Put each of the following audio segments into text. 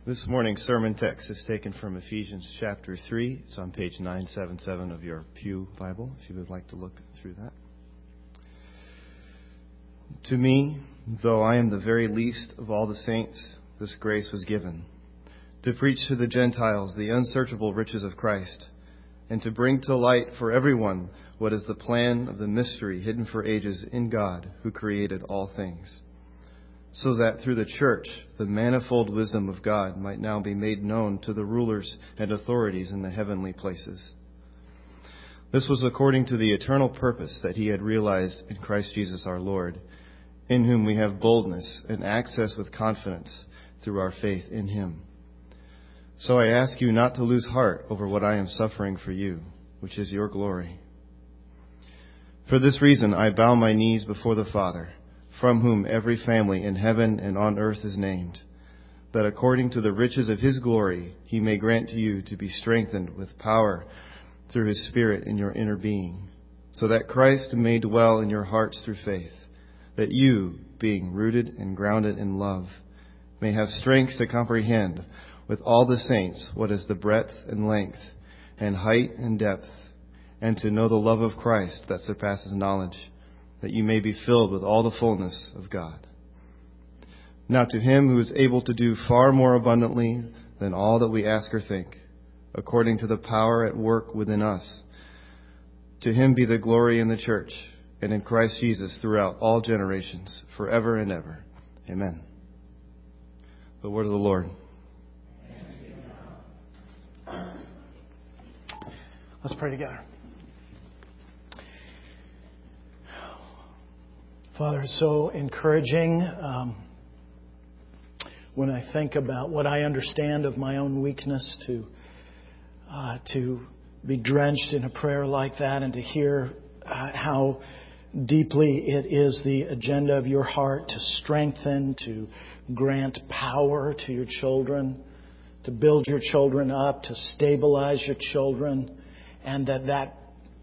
This morning's sermon text is taken from Ephesians chapter 3. It's on page 977 of your Pew Bible, if you would like to look through that. To me, though I am the very least of all the saints, this grace was given, to preach to the Gentiles the unsearchable riches of Christ, and to bring to light for everyone what is the plan of the mystery hidden for ages in God, who created all things, so that through the church the manifold wisdom of God might now be made known to the rulers and authorities in the heavenly places. This was according to the eternal purpose that He had realized in Christ Jesus our Lord, in whom we have boldness and access with confidence through our faith in Him. So I ask you not to lose heart over what I am suffering for you, which is your glory. For this reason I bow my knees before the Father, from whom every family in heaven and on earth is named, that according to the riches of His glory He may grant to you to be strengthened with power through His Spirit in your inner being, so that Christ may dwell in your hearts through faith, that you, being rooted and grounded in love, may have strength to comprehend with all the saints what is the breadth and length and height and depth, and to know the love of Christ that surpasses knowledge, that you may be filled with all the fullness of God. Now to Him who is able to do far more abundantly than all that we ask or think, according to the power at work within us, to Him be the glory in the church and in Christ Jesus throughout all generations, forever and ever. Amen. The word of the Lord. Let's pray together. Father, it's so encouraging when I think about what I understand of my own weakness to be drenched in a prayer like that and to hear how deeply it is the agenda of your heart to strengthen, to grant power to your children, to build your children up, to stabilize your children, and that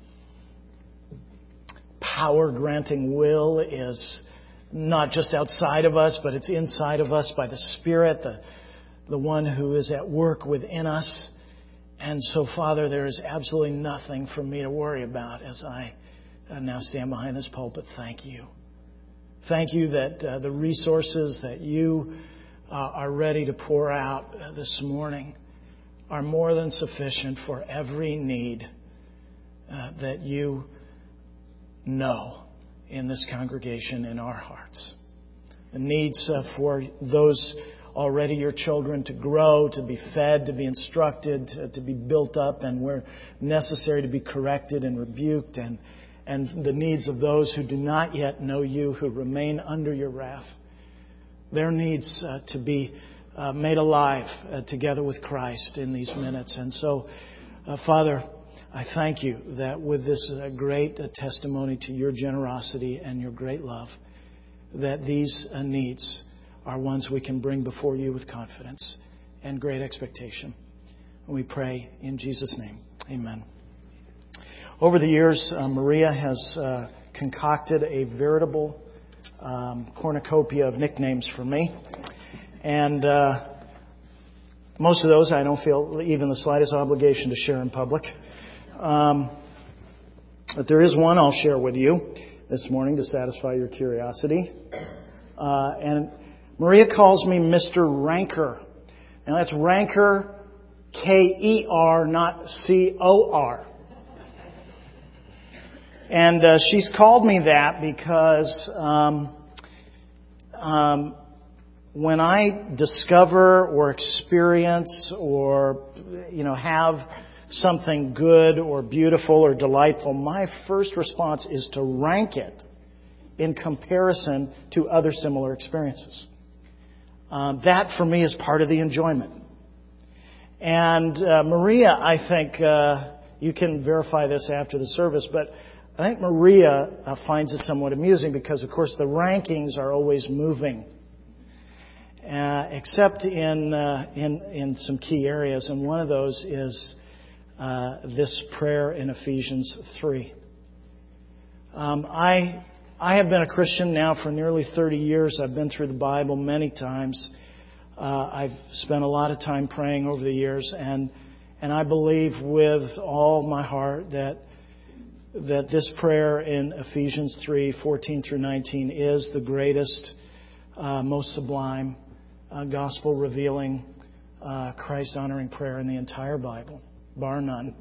power-granting will is not just outside of us, but it's inside of us by the Spirit, the one who is at work within us. And so, Father, there is absolutely nothing for me to worry about as I now stand behind this pulpit. Thank you. Thank you that the resources that you are ready to pour out this morning are more than sufficient for every need that you know in this congregation, in our hearts. The needs for those already your children to grow, to be fed, to be instructed, to be built up, and where necessary to be corrected and rebuked, and the needs of those who do not yet know you, who remain under your wrath. Their needs to be made alive together with Christ in these minutes. And so, Father, I thank you that with this great testimony to your generosity and your great love, that these needs are ones we can bring before you with confidence and great expectation. And we pray in Jesus' name. Amen. Over the years, Maria has concocted a veritable cornucopia of nicknames for me. And most of those I don't feel even the slightest obligation to share in public. But there is one I'll share with you this morning to satisfy your curiosity. And Maria calls me Mr. Ranker. Now that's Ranker, K-E-R, not C-O-R. And she's called me that because when I discover or experience or have something good or beautiful or delightful, my first response is to rank it in comparison to other similar experiences. That for me is part of the enjoyment. And Maria, I think, you can verify this after the service, but I think Maria finds it somewhat amusing because, of course, the rankings are always moving, except in some key areas. And one of those is this prayer in Ephesians 3. I have been a Christian now for nearly 30 years. I've been through the Bible many times. I've spent a lot of time praying over the years, and I believe with all my heart that this prayer in Ephesians 3:14 through 19 is the greatest, most sublime, gospel-revealing, Christ-honoring prayer in the entire Bible, bar none.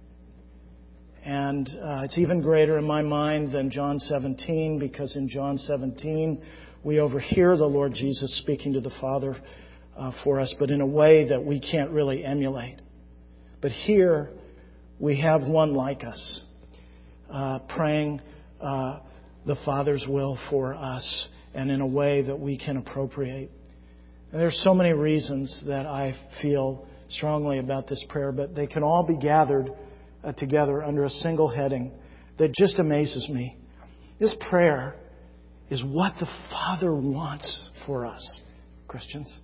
And it's even greater in my mind than John 17, because in John 17 we overhear the Lord Jesus speaking to the Father for us, but in a way that we can't really emulate. But here we have one like us, praying the Father's will for us, and in a way that we can appropriate. And there's so many reasons that I feel strongly about this prayer, but they can all be gathered together under a single heading that just amazes me. This prayer is what the Father wants for us, Christians.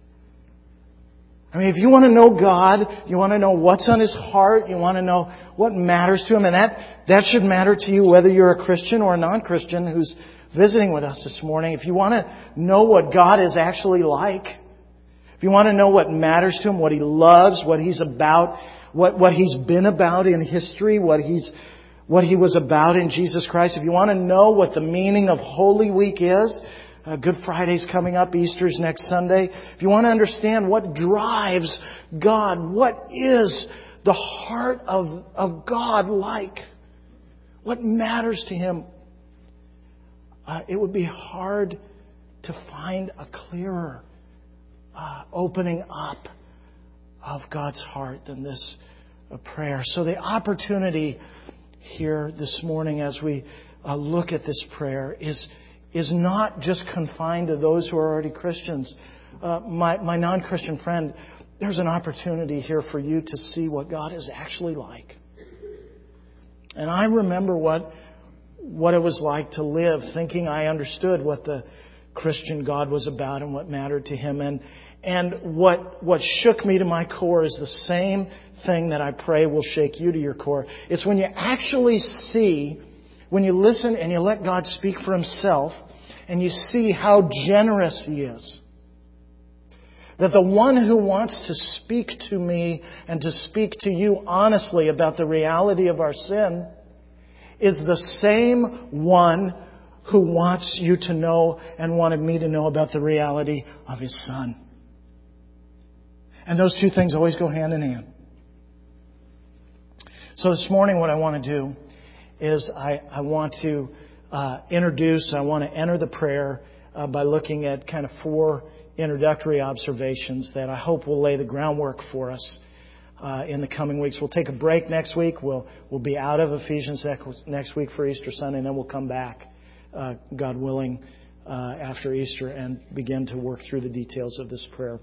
I mean, if you want to know God, you want to know what's on His heart, you want to know what matters to Him, and that should matter to you whether you're a Christian or a non-Christian who's visiting with us this morning. If you want to know what God is actually like, if you want to know what matters to Him, what He loves, what He's about, what He's been about in history, what He was about in Jesus Christ, if you want to know what the meaning of Holy Week is, Good Friday's coming up, Easter's next Sunday. If you want to understand what drives God, what is the heart of God like, what matters to Him, it would be hard to find a clearer opening up of God's heart than this prayer. So the opportunity here this morning as we look at this prayer is not just confined to those who are already Christians. My non-Christian friend, there's an opportunity here for you to see what God is actually like. And I remember what it was like to live thinking I understood what the Christian God was about and what mattered to Him. And what shook me to my core is the same thing that I pray will shake you to your core. It's when you actually see, when you listen and you let God speak for Himself, and you see how generous He is. That the one who wants to speak to me and to speak to you honestly about the reality of our sin is the same one who wants you to know and wanted me to know about the reality of His Son. And those two things always go hand in hand. So this morning what I want to do is I want to I want to enter the prayer by looking at kind of 4 introductory observations that I hope will lay the groundwork for us in the coming weeks. We'll take a break next week. We'll be out of Ephesians next week for Easter Sunday, and then we'll come back, God willing, after Easter and begin to work through the details of this prayer.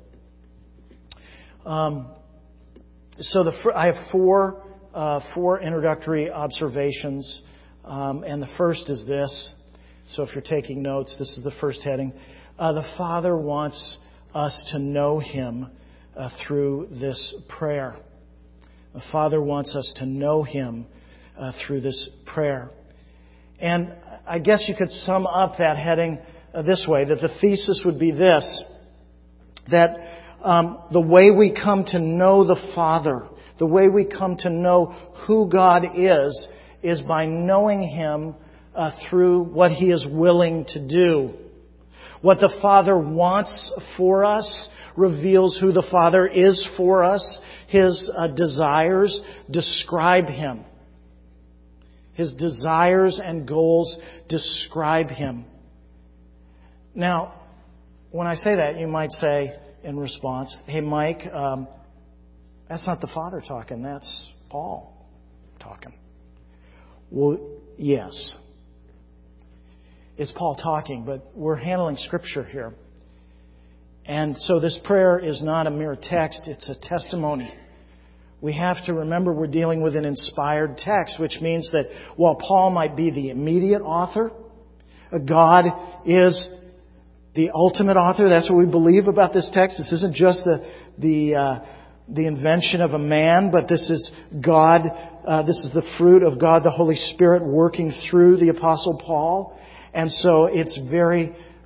So I have 4 introductory observations. And the first is this. So if you're taking notes, this is the first heading. The Father wants us to know Him through this prayer. The Father wants us to know Him through this prayer. And I guess you could sum up that heading this way, that the thesis would be this, that the way we come to know the Father, the way we come to know who God is by knowing Him through what He is willing to do. What the Father wants for us reveals who the Father is for us. His desires describe Him. His desires and goals describe Him. Now, when I say that, you might say in response, "Hey, Mike, that's not the Father talking. That's Paul talking." Well, yes. It's Paul talking, but we're handling Scripture here. And so this prayer is not a mere text, it's a testimony. We have to remember we're dealing with an inspired text, which means that while Paul might be the immediate author, God is the ultimate author. That's what we believe about this text. This isn't just the invention of a man, but this is God. This is the fruit of God, the Holy Spirit, working through the Apostle Paul. And so it's very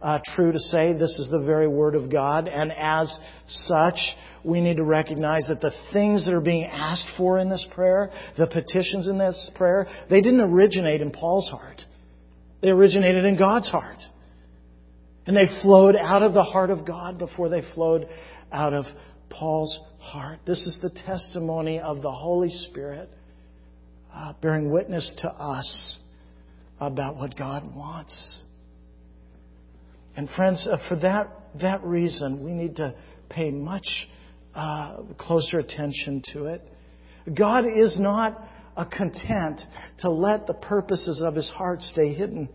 true to say. This is the very Word of God. And as such, we need to recognize that the things that are being asked for in this prayer, the petitions in this prayer, they didn't originate in Paul's heart. They originated in God's heart. And they flowed out of the heart of God before they flowed out of Paul's heart. This is the testimony of the Holy Spirit bearing witness to us about what God wants. And friends, for that reason, we need to pay much closer attention to it. God is not content to let the purposes of His heart stay hidden.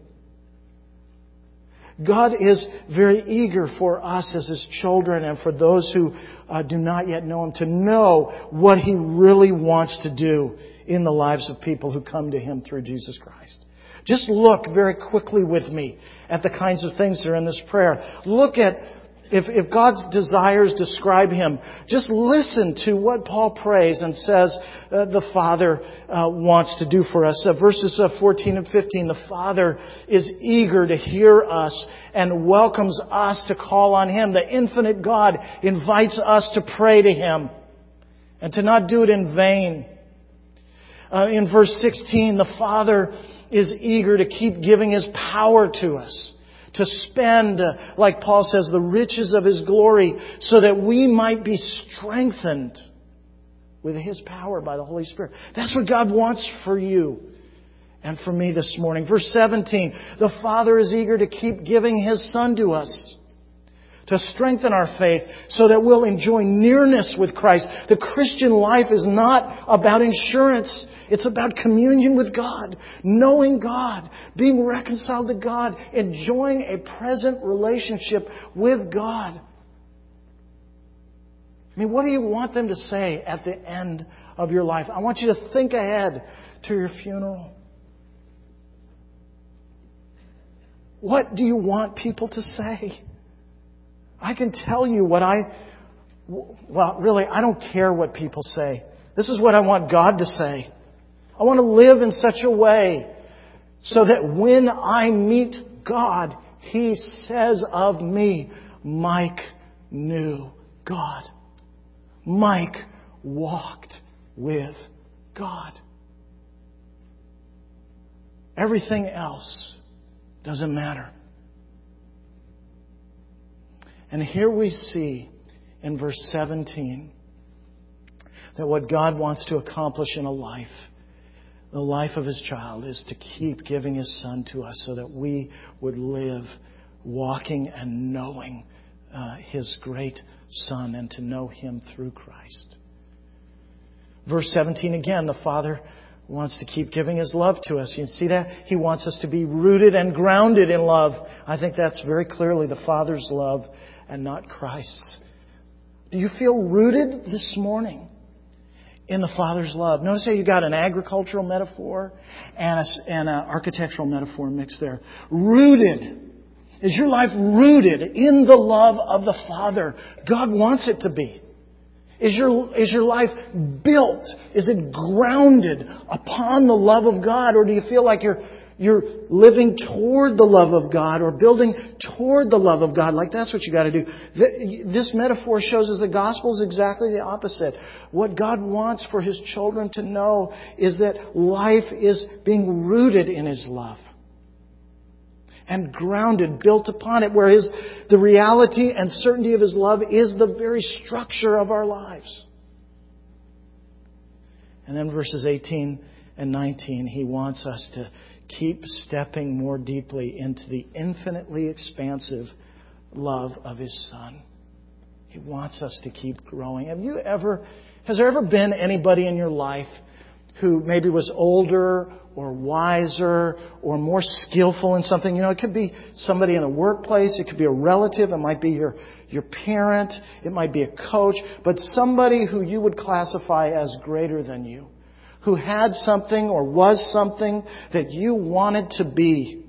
God is very eager for us as His children and for those who do not yet know Him to know what He really wants to do in the lives of people who come to Him through Jesus Christ. Just look very quickly with me at the kinds of things that are in this prayer. Look at, if God's desires describe Him, just listen to what Paul prays and says the Father wants to do for us. Verses 14 and 15, the Father is eager to hear us and welcomes us to call on Him. The infinite God invites us to pray to Him and to not do it in vain. In verse 16, the Father is eager to keep giving His power to us, to spend, like Paul says, the riches of His glory so that we might be strengthened with His power by the Holy Spirit. That's what God wants for you and for me this morning. Verse 17, the Father is eager to keep giving His Son to us, to strengthen our faith so that we'll enjoy nearness with Christ. The Christian life is not about insurance. It's about communion with God, knowing God, being reconciled to God, enjoying a present relationship with God. I mean, what do you want them to say at the end of your life? I want you to think ahead to your funeral. What do you want people to say? I can tell you what I don't care what people say. This is what I want God to say. I want to live in such a way so that when I meet God, He says of me, Mike knew God. Mike walked with God. Everything else doesn't matter. And here we see in verse 17 that what God wants to accomplish in a life, the life of His child, is to keep giving His Son to us so that we would live walking and knowing His great Son and to know Him through Christ. Verse 17 again, the Father wants to keep giving His love to us. You see that? He wants us to be rooted and grounded in love. I think that's very clearly the Father's love and not Christ's. Do you feel rooted this morning in the Father's love? Notice how you got an agricultural metaphor and an architectural metaphor mixed there. Rooted. Is your life rooted in the love of the Father? God wants it to be. Is your life built? Is it grounded upon the love of God? Or do you feel like you're living toward the love of God or building toward the love of God? Like that's what you got to do. This metaphor shows us the gospel is exactly the opposite. What God wants for His children to know is that life is being rooted in His love and grounded, built upon it, where the reality and certainty of His love is the very structure of our lives. And then verses 18 and 19, He wants us to keep stepping more deeply into the infinitely expansive love of His Son. He wants us to keep growing. Has there ever been anybody in your life who maybe was older or wiser or more skillful in something? You know, it could be somebody in the workplace. It could be a relative. It might be your parent. It might be a coach. But somebody who you would classify as greater than you, who had something or was something that you wanted to be.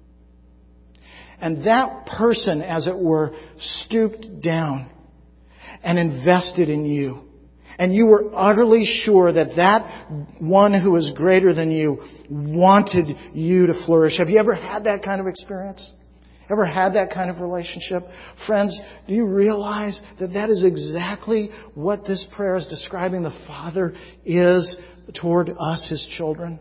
And that person, as it were, stooped down and invested in you. And you were utterly sure that that one who is greater than you wanted you to flourish. Have you ever had that kind of experience? Ever had that kind of relationship? Friends, do you realize that that is exactly what this prayer is describing the Father is toward us, His children?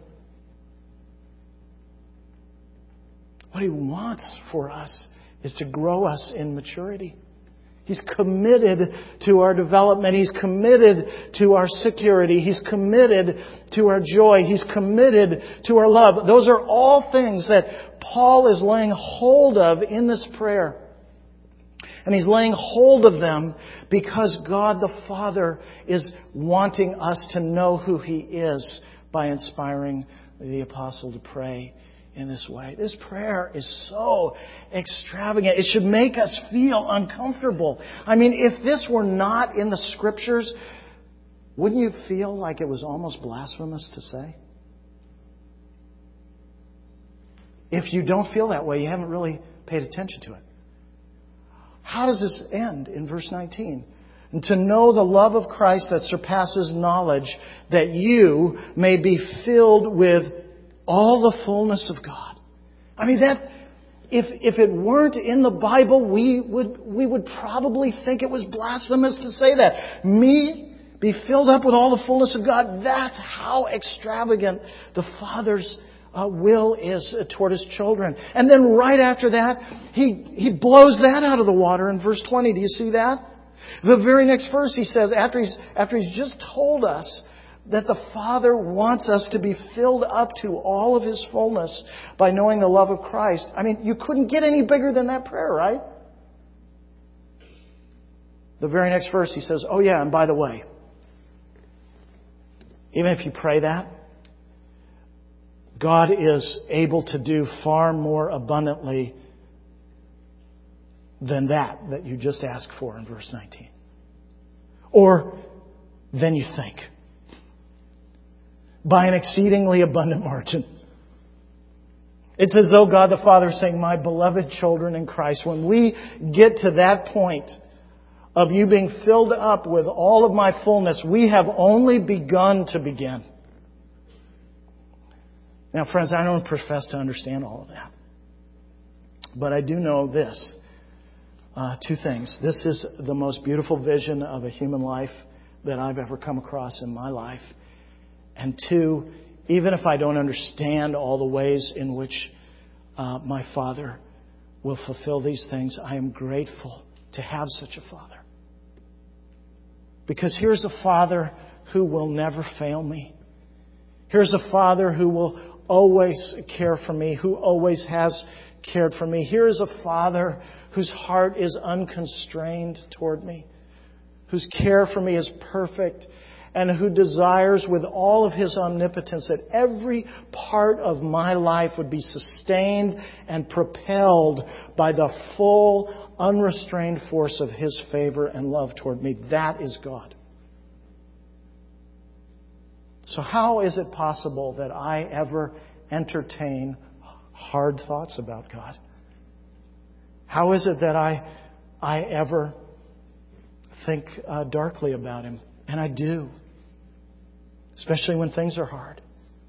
What He wants for us is to grow us in maturity. He's committed to our development. He's committed to our security. He's committed to our joy. He's committed to our love. Those are all things that Paul is laying hold of in this prayer. And he's laying hold of them because God the Father is wanting us to know who He is by inspiring the apostle to pray in this way. This prayer is so extravagant. It should make us feel uncomfortable. I mean, if this were not in the Scriptures, wouldn't you feel like it was almost blasphemous to say? If you don't feel that way, you haven't really paid attention to it. How does this end in verse 19? And to know the love of Christ that surpasses knowledge, that you may be filled with all the fullness of God. I mean, that if it weren't in the Bible, we would probably think it was blasphemous to say that. Me, be filled up with all the fullness of God. That's how extravagant the Father's will is toward His children. And then right after that, He blows that out of the water in verse 20. Do you see that? The very next verse, He says, after He's just told us that the Father wants us to be filled up to all of His fullness by knowing the love of Christ. I mean, you couldn't get any bigger than that prayer, right? The very next verse, He says, oh yeah, and by the way, even if you pray that, God is able to do far more abundantly than that you just asked for in verse 19. Or than you think. By an exceedingly abundant margin. It's as though God the Father is saying, my beloved children in Christ, when we get to that point of you being filled up with all of my fullness, we have only begun to begin. Now, friends, I don't profess to understand all of that. But I do know this. Two things. This is the most beautiful vision of a human life that I've ever come across in my life. And two, even if I don't understand all the ways in which my Father will fulfill these things, I am grateful to have such a Father. Because here's a Father who will never fail me. Here's a Father who will always care for me, who always has cared for me. Here is a Father whose heart is unconstrained toward me, whose care for me is perfect, and who desires with all of His omnipotence that every part of my life would be sustained and propelled by the full, unrestrained force of His favor and love toward me. That is God. So how is it possible that I ever entertain hard thoughts about God? How is it that I ever think darkly about Him? And I do. Especially when things are hard.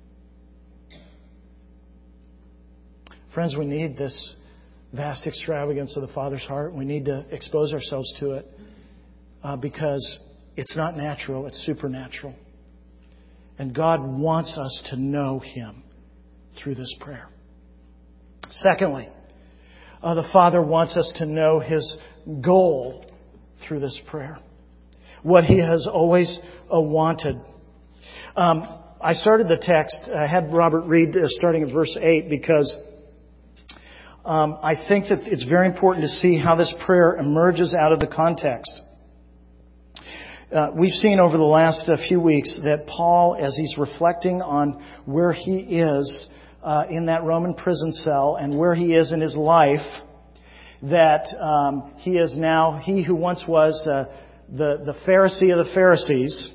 Friends, we need this vast extravagance of the Father's heart. We need to expose ourselves to it because it's not natural, it's supernatural. And God wants us to know Him through this prayer. Secondly, the Father wants us to know His goal through this prayer. What He has always wanted. I started the text, I had Robert read starting at verse 8 because I think that it's very important to see how this prayer emerges out of the context. We've seen over the last few weeks that Paul, as he's reflecting on where he is in that Roman prison cell and where he is in his life, that he is now, he who once was the Pharisee of the Pharisees,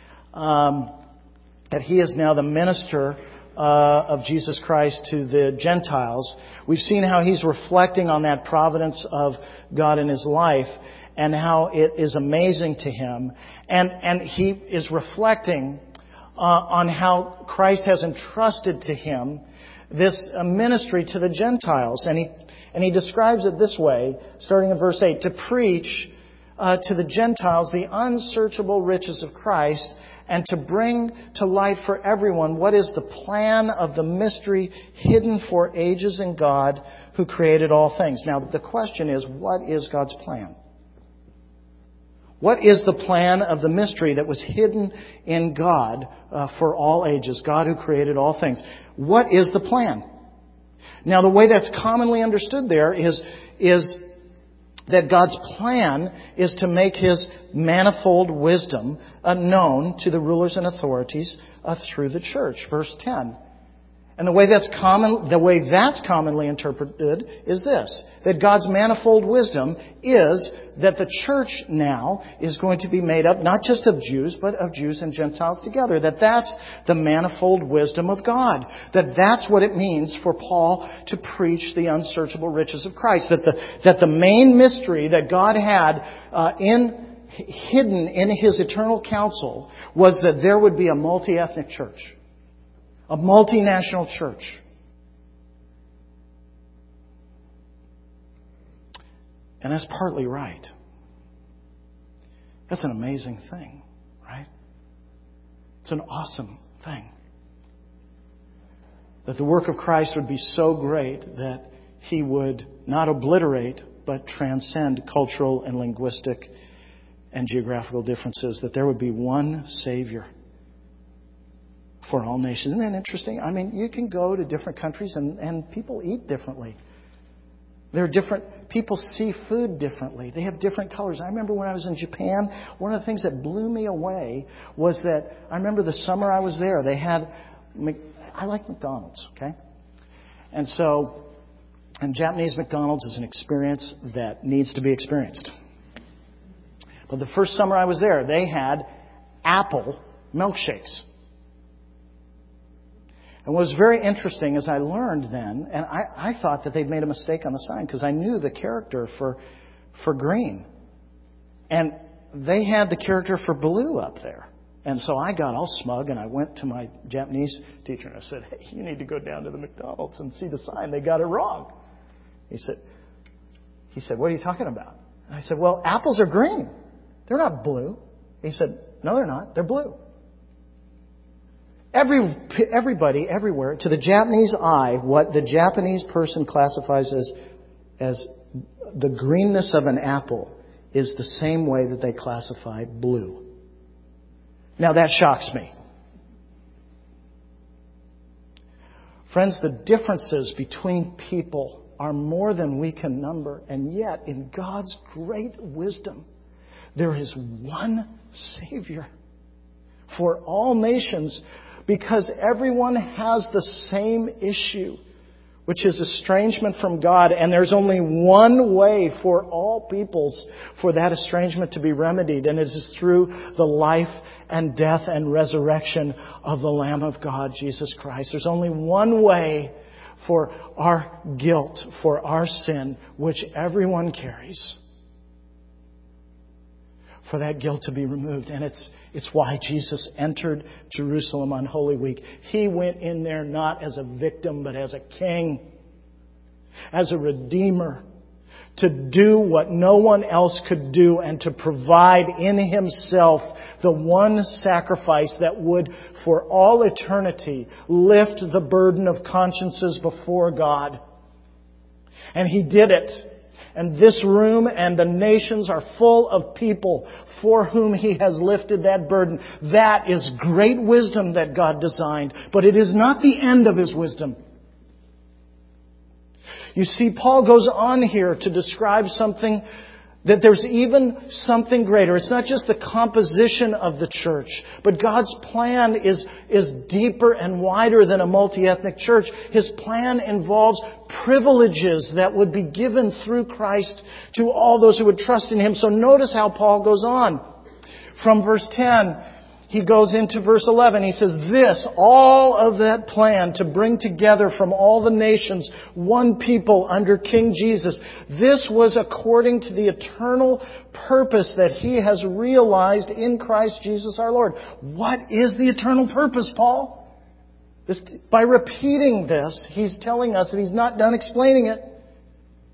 that he is now the minister of Jesus Christ to the Gentiles. We've seen how he's reflecting on that providence of God in his life and how it is amazing to him. And he is reflecting on how Christ has entrusted to him this ministry to the Gentiles. And he describes it this way, starting in verse 8, to preach to the Gentiles the unsearchable riches of Christ, and to bring to light for everyone what is the plan of the mystery hidden for ages in God who created all things. Now, the question is, what is God's plan? What is the plan of the mystery that was hidden in God for all ages, God who created all things? What is the plan? Now, the way that's commonly understood there is that God's plan is to make His manifold wisdom known to the rulers and authorities through the church. Verse 10. And the way that's commonly interpreted is this, that God's manifold wisdom is that the church now is going to be made up not just of Jews, but of Jews and Gentiles together. That's the manifold wisdom of God. That's what it means for Paul to preach the unsearchable riches of Christ. That the main mystery that God had hidden in His eternal counsel was that there would be a multi-ethnic church. A multinational church. And that's partly right. That's an amazing thing, right? It's an awesome thing. That the work of Christ would be so great that He would not obliterate, but transcend cultural and linguistic and geographical differences. That there would be one Savior for all nations. Isn't that interesting? I mean, you can go to different countries and people eat differently. There are different, people see food differently. They have different colors. I remember when I was in Japan, one of the things that blew me away was that, I remember the summer I was there, they had, I like McDonald's, okay? And Japanese McDonald's is an experience that needs to be experienced. But the first summer I was there, they had apple milkshakes. And what was very interesting is I learned then, and I thought that they'd made a mistake on the sign because I knew the character for green. And they had the character for blue up there. And so I got all smug and I went to my Japanese teacher and I said, "Hey, you need to go down to the McDonald's and see the sign. They got it wrong." He said, "What are you talking about?" And I said, "Well, apples are green. They're not blue." He said, "No, they're not. They're blue." Everybody, everywhere, to the Japanese eye, what the Japanese person classifies as the greenness of an apple is the same way that they classify blue. Now that shocks me. Friends, the differences between people are more than we can number, and yet in God's great wisdom, there is one Savior for all nations. Because everyone has the same issue, which is estrangement from God. And there's only one way for all peoples for that estrangement to be remedied. And it is through the life and death and resurrection of the Lamb of God, Jesus Christ. There's only one way for our guilt, for our sin, which everyone carries, for that guilt to be removed. And it's why Jesus entered Jerusalem on Holy Week. He went in there not as a victim, but as a king, as a redeemer, to do what no one else could do and to provide in Himself the one sacrifice that would, for all eternity, lift the burden of consciences before God. And He did it. And this room and the nations are full of people for whom He has lifted that burden. That is great wisdom that God designed. But it is not the end of His wisdom. You see, Paul goes on here to describe something, that there's even something greater. It's not just the composition of the church, but God's plan is deeper and wider than a multi-ethnic church. His plan involves privileges that would be given through Christ to all those who would trust in Him. So notice how Paul goes on. From verse 10, he goes into verse 11. He says, all of that plan to bring together from all the nations one people under King Jesus, this was according to the eternal purpose that He has realized in Christ Jesus our Lord. What is the eternal purpose, Paul? By repeating this, he's telling us that he's not done explaining it.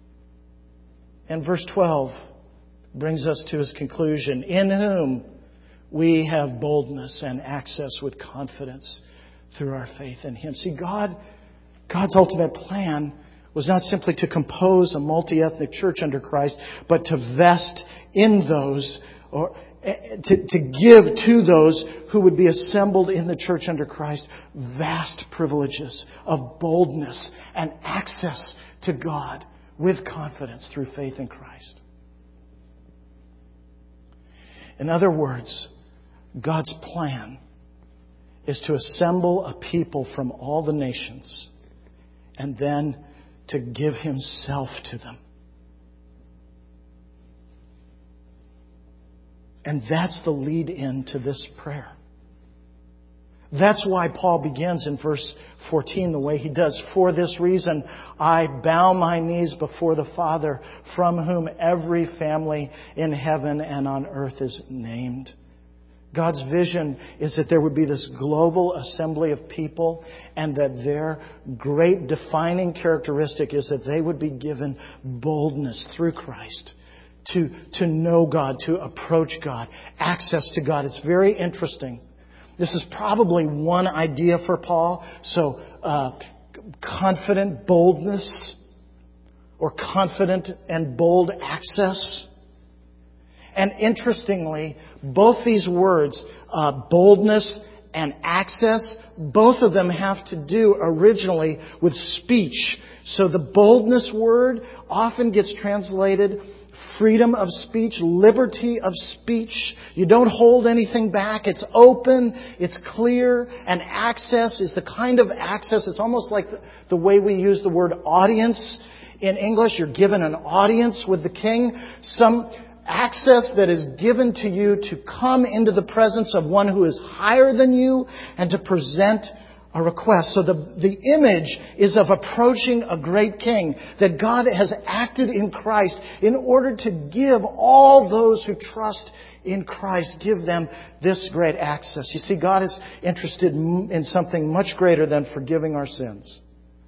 And verse 12 brings us to his conclusion. In whom we have boldness and access with confidence through our faith in Him. See, God's ultimate plan was not simply to compose a multi-ethnic church under Christ, but to vest in those, or to give to those who would be assembled in the church under Christ vast privileges of boldness and access to God with confidence through faith in Christ. In other words, God's plan is to assemble a people from all the nations and then to give Himself to them. And that's the lead-in to this prayer. That's why Paul begins in verse 14 the way he does. For this reason, I bow my knees before the Father, from whom every family in heaven and on earth is named. God's vision is that there would be this global assembly of people, and that their great defining characteristic is that they would be given boldness through Christ to know God, to approach God, access to God. It's very interesting. This is probably one idea for Paul. So, confident boldness, or confident and bold access. And interestingly, both these words, boldness and access, both of them have to do originally with speech. So the boldness word often gets translated freedom of speech, liberty of speech. You don't hold anything back. It's open. It's clear. And access is the kind of access. It's almost like the way we use the word audience in English. You're given an audience with the king. Some access that is given to you to come into the presence of one who is higher than you and to present a request. So the image is of approaching a great king, that God has acted in Christ in order to give all those who trust in Christ, give them this great access. You see, God is interested in something much greater than forgiving our sins.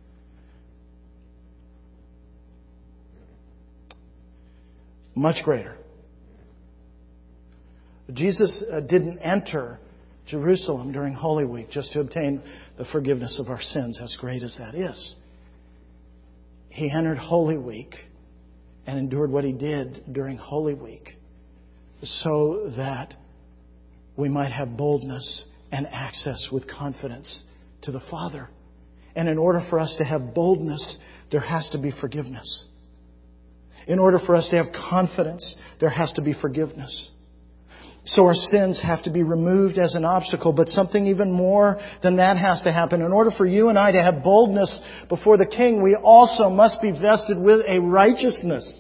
Much greater. Jesus didn't enter Jerusalem during Holy Week just to obtain the forgiveness of our sins, as great as that is. He entered Holy Week and endured what He did during Holy Week so that we might have boldness and access with confidence to the Father. And in order for us to have boldness, there has to be forgiveness. In order for us to have confidence, there has to be forgiveness. So our sins have to be removed as an obstacle, but something even more than that has to happen. In order for you and I to have boldness before the King, we also must be vested with a righteousness.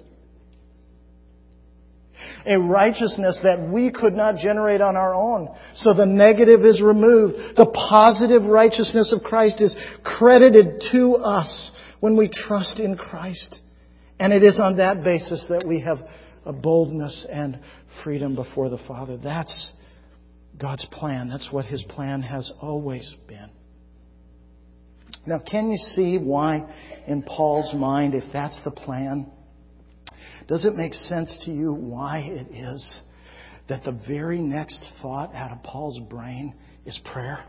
A righteousness that we could not generate on our own. So the negative is removed. The positive righteousness of Christ is credited to us when we trust in Christ. And it is on that basis that we have a boldness and freedom before the Father. That's God's plan. That's what His plan has always been. Now, can you see why in Paul's mind, if that's the plan, does it make sense to you why it is that the very next thought out of Paul's brain is prayer?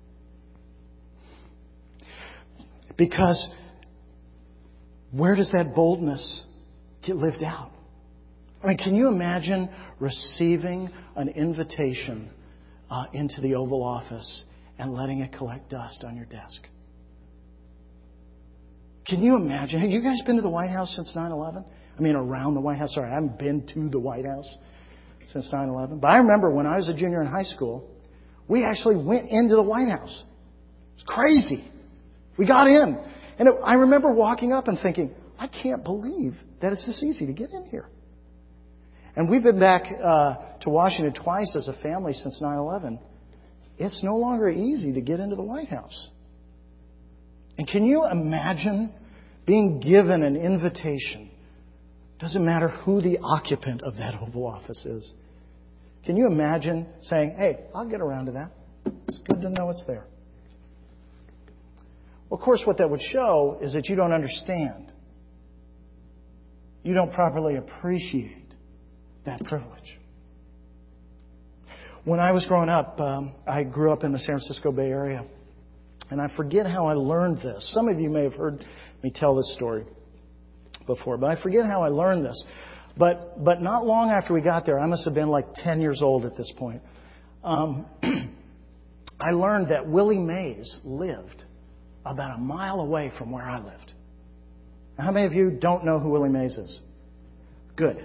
Because where does that boldness get lived out? I mean, can you imagine receiving an invitation into the Oval Office and letting it collect dust on your desk? Can you imagine? Have you guys been to the White House since 9/11? I mean, around the White House. Sorry, I haven't been to the White House since 9/11. But I remember when I was a junior in high school, we actually went into the White House. It was crazy. We got in. And I remember walking up and thinking, I can't believe that it's this easy to get in here. And we've been back to Washington twice as a family since 9/11. It's no longer easy to get into the White House. And can you imagine being given an invitation? Doesn't matter who the occupant of that Oval Office is. Can you imagine saying, hey, I'll get around to that. It's good to know it's there. Well, of course, what that would show is that you don't understand. you don't properly appreciate that privilege. When I was growing up, I grew up in the San Francisco Bay Area. And I forget how I learned this. Some of you may have heard me tell this story before, but I forget how I learned this. But not long after we got there, I must have been like 10 years old at this point, I learned that Willie Mays lived about a mile away from where I lived. Now, how many of you don't know who Willie Mays is? Good.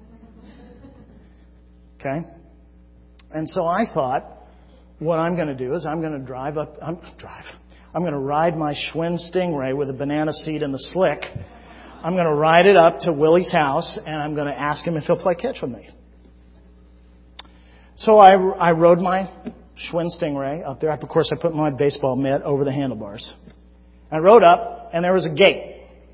Okay? And so I thought, what I'm going to do is I'm going to I'm going to ride my Schwinn Stingray with a banana seat in the slick. I'm going to ride it up to Willie's house, and I'm going to ask him if he'll play catch with me. So I rode my Schwinn Stingray up there. Of course, I put my baseball mitt over the handlebars. I rode up, and there was a gate.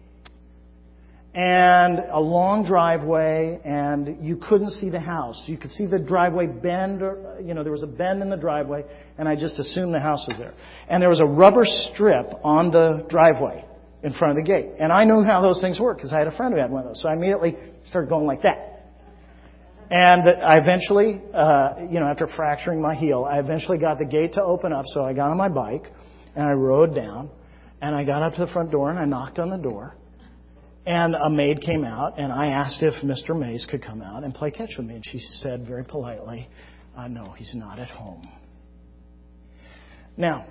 And a long driveway, and you couldn't see the house. You could see the driveway bend, there was a bend in the driveway, and I just assumed the house was there. And there was a rubber strip on the driveway in front of the gate. And I knew how those things work because I had a friend who had one of those. So I immediately started going like that. And I eventually, after fracturing my heel, I eventually got the gate to open up. So I got on my bike, and I rode down, and I got up to the front door, and I knocked on the door. And a maid came out, and I asked if Mr. Mays could come out and play catch with me. And she said very politely, no, he's not at home. Now,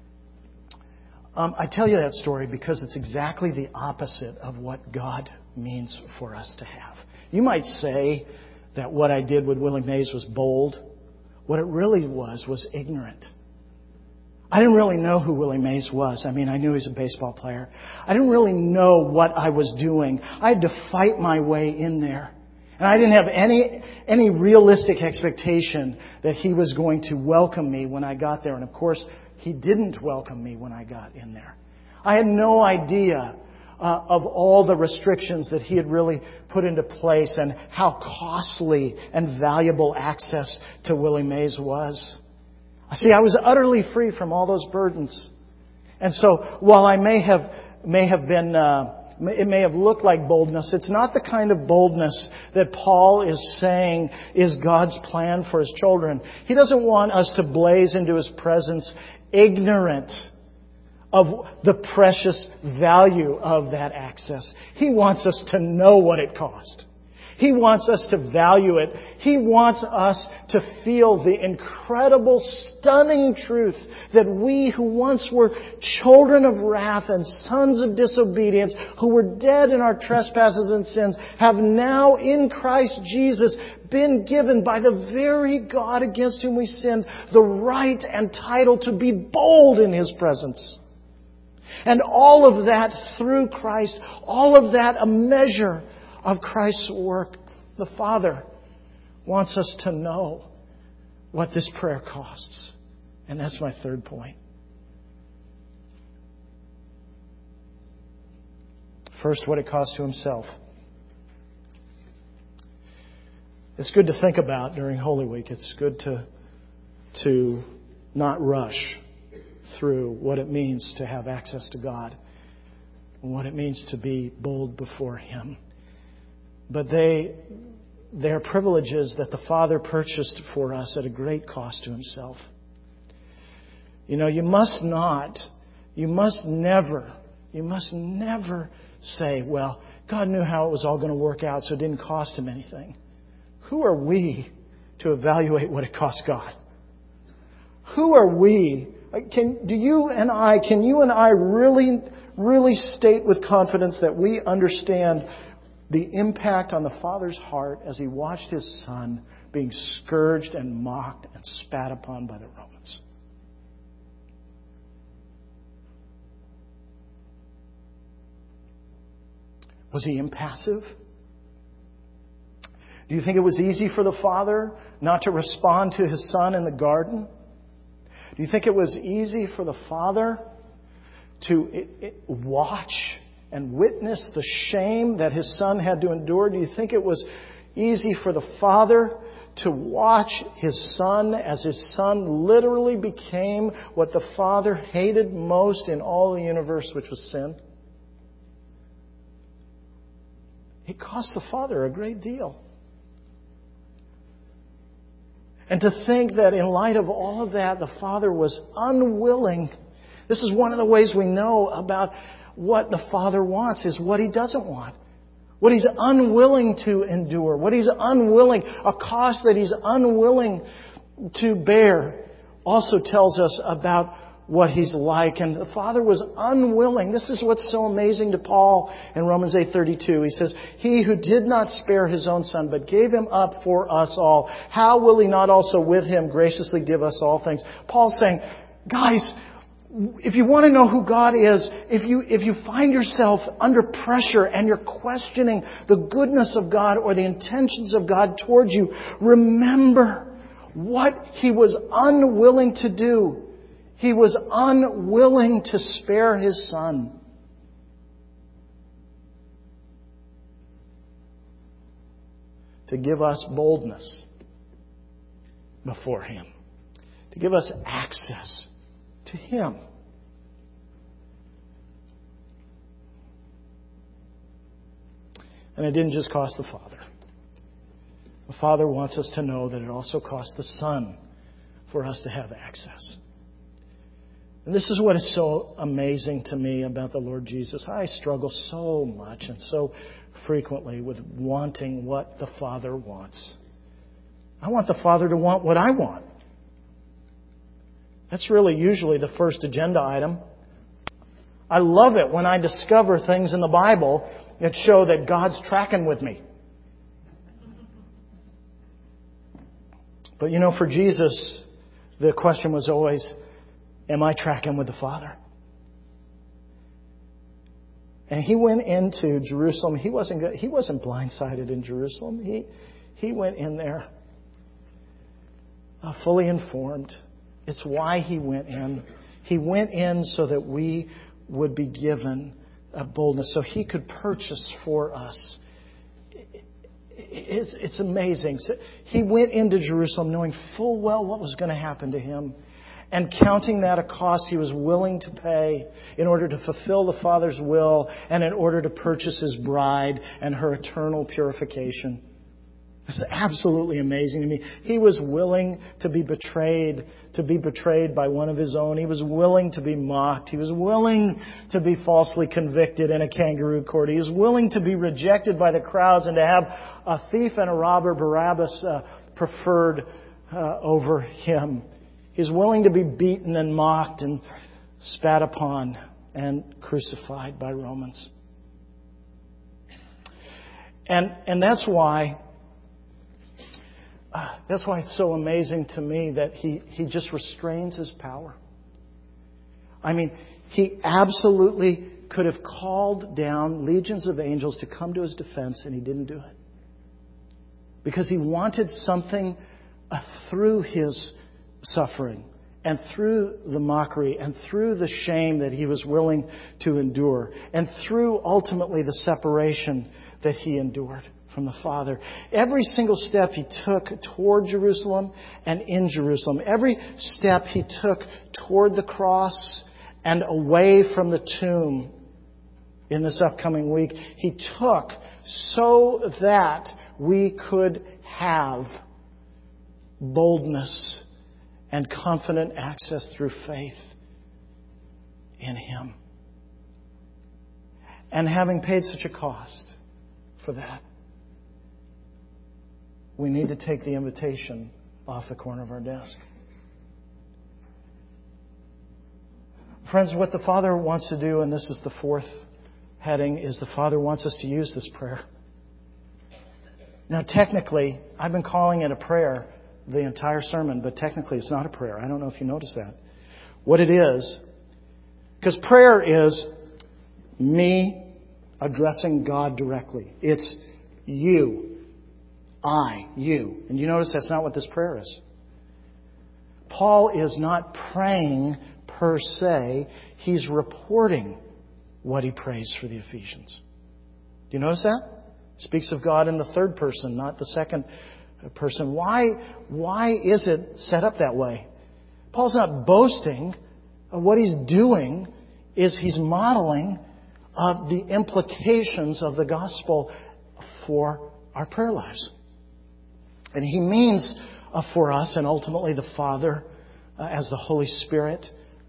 I tell you that story because it's exactly the opposite of what God means for us to have. You might say that what I did with Willie Mays was bold. What it really was ignorant. I didn't really know who Willie Mays was. I mean, I knew he was a baseball player. I didn't really know what I was doing. I had to fight my way in there. And I didn't have any realistic expectation that he was going to welcome me when I got there. And of course, he didn't welcome me when I got in there. I had no idea of all the restrictions that he had really put into place and how costly and valuable access to Willie Mays was. See, I was utterly free from all those burdens. And so, while I may have been, it may have looked like boldness, it's not the kind of boldness that Paul is saying is God's plan for His children. He doesn't want us to blaze into His presence ignorant of the precious value of that access. He wants us to know what it cost. He wants us to value it. He wants us to feel the incredible, stunning truth that we who once were children of wrath and sons of disobedience, who were dead in our trespasses and sins, have now in Christ Jesus been given by the very God against whom we sinned the right and title to be bold in His presence. And all of that through Christ, all of that a measure of Christ's work. The Father wants us to know what this prayer costs. And that's my third point. First, what it costs to Himself. It's good to think about during Holy Week. It's good to not rush through what it means to have access to God and what it means to be bold before Him. But they're privileges that the Father purchased for us at a great cost to Himself. You must never say, well, God knew how it was all going to work out, so it didn't cost Him anything. Who are we to evaluate what it cost God? Who are we? Can you and I really state with confidence that we understand the impact on the Father's heart as He watched His Son being scourged and mocked and spat upon by the Romans? Was He impassive? Do you think it was easy for the Father not to respond to His Son in the garden? Do you think it was easy for the Father to watch and witness the shame that His Son had to endure? Do you think it was easy for the Father to watch His Son as His Son literally became what the Father hated most in all the universe, which was sin? It cost the Father a great deal. And to think that in light of all of that, the Father was unwilling. This is one of the ways we know about what the Father wants, is what He doesn't want. What He's unwilling to endure. What He's unwilling, a cost that He's unwilling to bear, also tells us about what He's like. And the Father was unwilling. This is what's so amazing to Paul in Romans 8:32. He says, He who did not spare His own Son, but gave Him up for us all, how will He not also with Him graciously give us all things? Paul's saying, guys, if you want to know who God is, if you find yourself under pressure and you're questioning the goodness of God or the intentions of God towards you, remember what He was unwilling to do. He was unwilling to spare His Son. To give us boldness before Him. To give us access to Him. And it didn't just cost the Father. The Father wants us to know that it also cost the Son for us to have access. And this is what is so amazing to me about the Lord Jesus. I struggle so much and so frequently with wanting what the Father wants. I want the Father to want what I want. That's really usually the first agenda item. I love it when I discover things in the Bible that show that God's tracking with me. But for Jesus, the question was always, am I tracking with the Father? And He went into Jerusalem. He wasn't blindsided in Jerusalem. He went in there fully informed. It's why He went in. He went in so that we would be given a boldness, so He could purchase for us. It's amazing. So He went into Jerusalem knowing full well what was going to happen to Him, and counting that a cost He was willing to pay in order to fulfill the Father's will and in order to purchase His bride and her eternal purification. It's absolutely amazing to me. He was willing to be betrayed by one of His own. He was willing to be mocked. He was willing to be falsely convicted in a kangaroo court. He was willing to be rejected by the crowds and to have a thief and a robber, Barabbas, preferred over Him. He's willing to be beaten and mocked and spat upon and crucified by Romans. And that's why it's so amazing to me that he just restrains His power. I mean, He absolutely could have called down legions of angels to come to His defense, and He didn't do it. Because He wanted something through His suffering and through the mockery and through the shame that He was willing to endure and through ultimately the separation that He endured from the Father. Every single step He took toward Jerusalem and in Jerusalem, every step He took toward the cross and away from the tomb in this upcoming week, He took so that we could have boldness and confident access through faith in Him. And having paid such a cost for that, we need to take the invitation off the corner of our desk. Friends, what the Father wants to do, and this is the fourth heading, is the Father wants us to use this prayer. Now, technically, I've been calling it a prayer the entire sermon, but technically it's not a prayer. I don't know if you noticed that. What it is, because prayer is me addressing God directly. It's you. You. And you notice that's not what this prayer is. Paul is not praying per se. He's reporting what he prays for the Ephesians. Do you notice that? Speaks of God in the third person, not the second person. Why is it set up that way? Paul's not boasting. What he's doing is he's modeling the implications of the gospel for our prayer lives. And He means for us, and ultimately the Father, as the Holy Spirit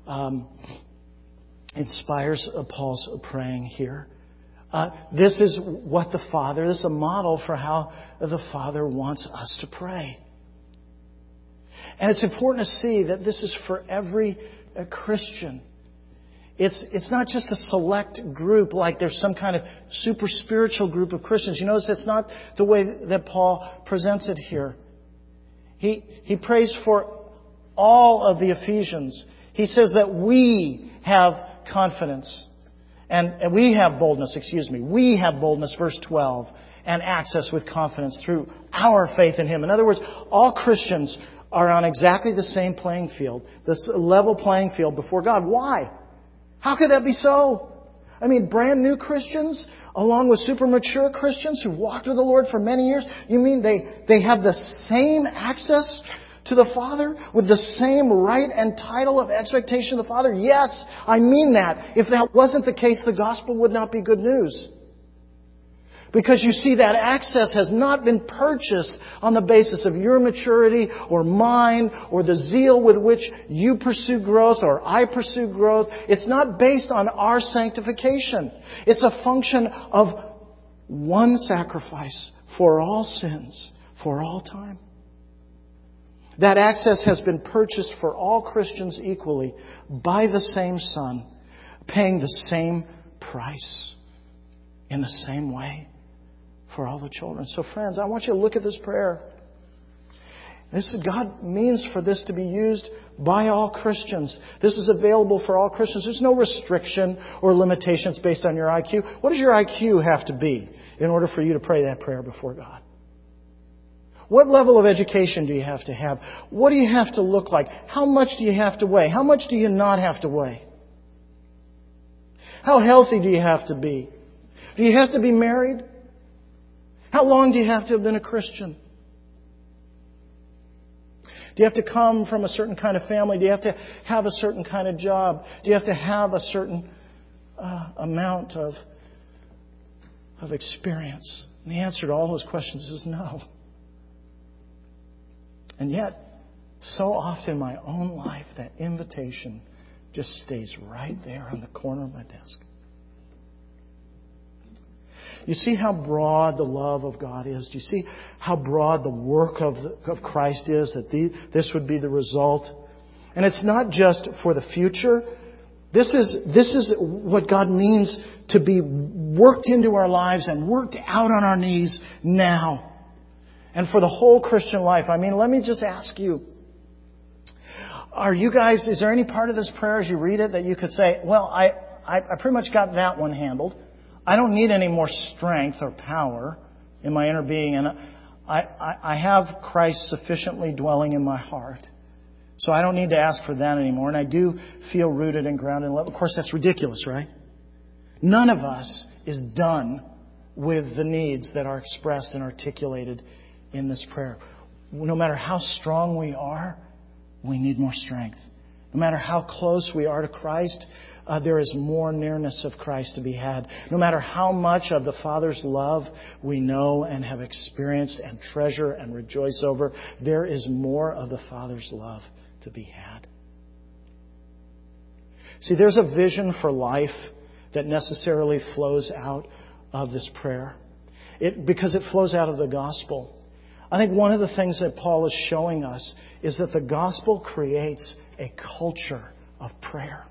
inspires Paul's praying here. This is what the Father, this is a model for how the Father wants us to pray. And it's important to see that this is for every Christian. It's not just a select group like there's some kind of super spiritual group of Christians. You notice that's not the way that Paul presents it here. He prays for all of the Ephesians. He says that we have confidence and we have boldness, We have boldness, verse 12, and access with confidence through our faith in Him. In other words, all Christians are on exactly the same playing field, this level playing field before God. Why? How could that be so? I mean, brand new Christians, along with super mature Christians who've walked with the Lord for many years, you mean they have the same access to the Father with the same right and title of expectation of the Father? Yes, I mean that. If that wasn't the case, the gospel would not be good news. Because you see, that access has not been purchased on the basis of your maturity or mine or the zeal with which you pursue growth or I pursue growth. It's not based on our sanctification. It's a function of one sacrifice for all sins, for all time. That access has been purchased for all Christians equally by the same Son, paying the same price in the same way for all the children. So friends, I want you to look at this prayer. God means for this to be used by all Christians. This is available for all Christians. There's no restriction or limitations based on your IQ. What does your IQ have to be in order for you to pray that prayer before God? What level of education do you have to have? What do you have to look like? How much do you have to weigh? How much do you not have to weigh? How healthy do you have to be? Do you have to be married? How long do you have to have been a Christian? Do you have to come from a certain kind of family? Do you have to have a certain kind of job? Do you have to have a certain amount of experience? And the answer to all those questions is no. And yet, so often in my own life, that invitation just stays right there on the corner of my desk. You see how broad the love of God is? Do you see how broad the work of Christ is? That this would be the result. And it's not just for the future. This is what God means to be worked into our lives and worked out on our knees now. And for the whole Christian life. I mean, let me just ask you. Is there any part of this prayer as you read it that you could say, well, I pretty much got that one handled. I don't need any more strength or power in my inner being. And I have Christ sufficiently dwelling in my heart. So I don't need to ask for that anymore. And I do feel rooted and grounded in love. Of course, that's ridiculous, right? None of us is done with the needs that are expressed and articulated in this prayer. No matter how strong we are, we need more strength. No matter how close we are to Christ, there is more nearness of Christ to be had. No matter how much of the Father's love we know and have experienced and treasure and rejoice over, there is more of the Father's love to be had. See, there's a vision for life that necessarily flows out of this prayer. Because it flows out of the gospel. I think one of the things that Paul is showing us is that the gospel creates a culture of prayer.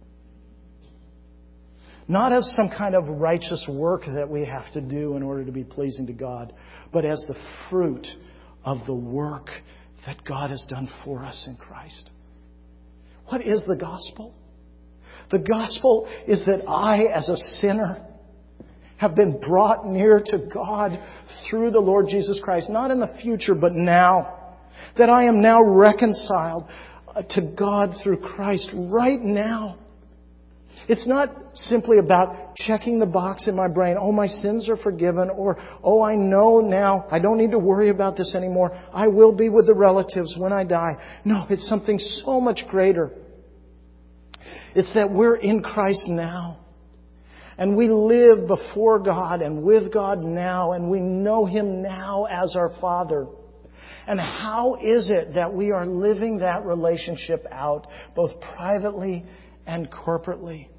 Not as some kind of righteous work that we have to do in order to be pleasing to God, but as the fruit of the work that God has done for us in Christ. What is the gospel? The gospel is that I, as a sinner, have been brought near to God through the Lord Jesus Christ. Not in the future, but now. That I am now reconciled to God through Christ right now. It's not simply about checking the box in my brain. Oh, my sins are forgiven. Or, oh, I know now. I don't need to worry about this anymore. I will be with the relatives when I die. No, it's something so much greater. It's that we're in Christ now. And we live before God and with God now, and we know Him now as our Father. And how is it that we are living that relationship out, both privately and corporately?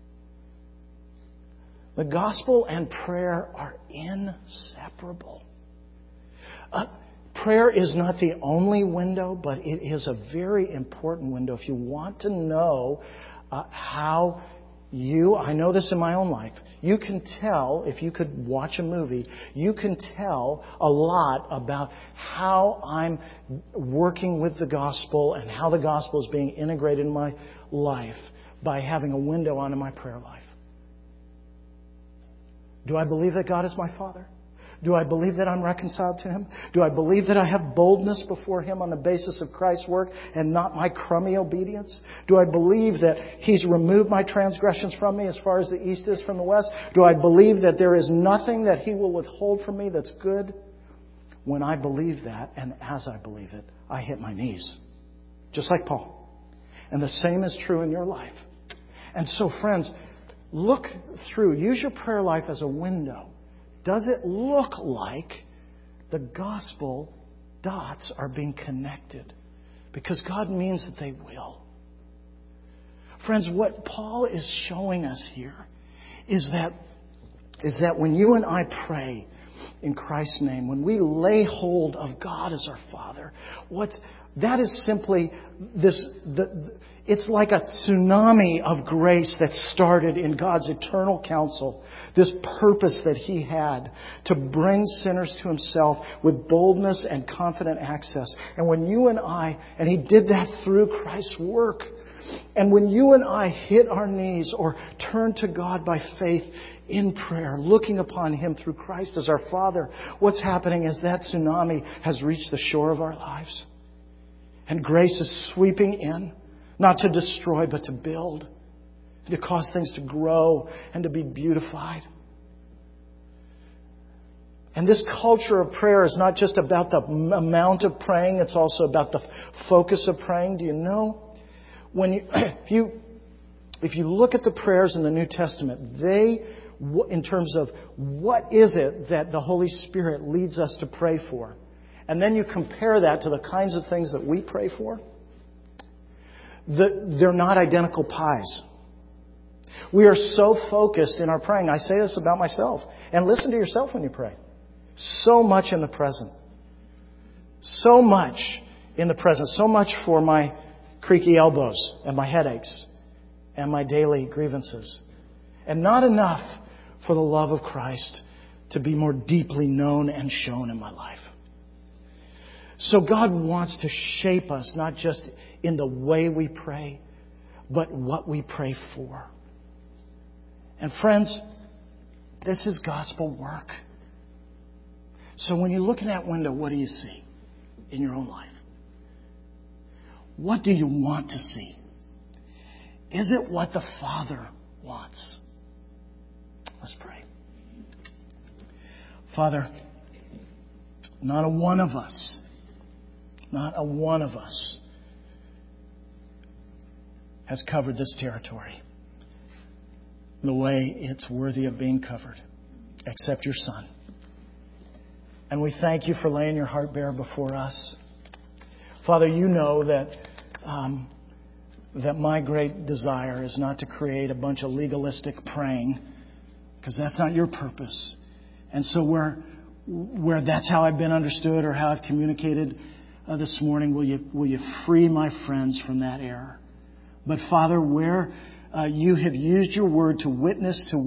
The gospel and prayer are inseparable. Prayer is not the only window, but it is a very important window. If you want to know how I know this in my own life, you can tell, if you could watch a movie, you can tell a lot about how I'm working with the gospel and how the gospel is being integrated in my life by having a window onto my prayer life. Do I believe that God is my Father? Do I believe that I'm reconciled to Him? Do I believe that I have boldness before Him on the basis of Christ's work and not my crummy obedience? Do I believe that He's removed my transgressions from me as far as the east is from the west? Do I believe that there is nothing that He will withhold from me that's good? When I believe that, and as I believe it, I hit my knees. Just like Paul. And the same is true in your life. And so, friends, look through. Use your prayer life as a window. Does it look like the gospel dots are being connected? Because God means that they will. Friends, what Paul is showing us here is that when you and I pray in Christ's name, when we lay hold of God as our Father, that is simply it's like a tsunami of grace that started in God's eternal counsel. This purpose that He had to bring sinners to Himself with boldness and confident access. And when you and He did that through Christ's work. And when you and I hit our knees or turn to God by faith in prayer, looking upon Him through Christ as our Father, what's happening is that tsunami has reached the shore of our lives. And grace is sweeping in, not to destroy, but to build, to cause things to grow and to be beautified. And this culture of prayer is not just about the amount of praying, it's also about the focus of praying. Do you know? If you look at the prayers in the New Testament, in terms of what is it that the Holy Spirit leads us to pray for, and then you compare that to the kinds of things that we pray for, they're not identical pies. We are so focused in our praying. I say this about myself. And listen to yourself when you pray. So much in the present. So much in the present. So much for my creaky elbows and my headaches and my daily grievances. And not enough for the love of Christ to be more deeply known and shown in my life. So God wants to shape us, not just in the way we pray, but what we pray for. And friends, this is gospel work. So when you look in that window, what do you see in your own life? What do you want to see? Is it what the Father wants? Let's pray. Father, not a one of us has covered this territory the way it's worthy of being covered, except your Son. And we thank you for laying your heart bare before us. Father, you know that my great desire is not to create a bunch of legalistic praying, because that's not your purpose. And so where that's how I've been understood or how I've communicated this morning, will you free my friends from that error? But Father, where you have used your word to witness to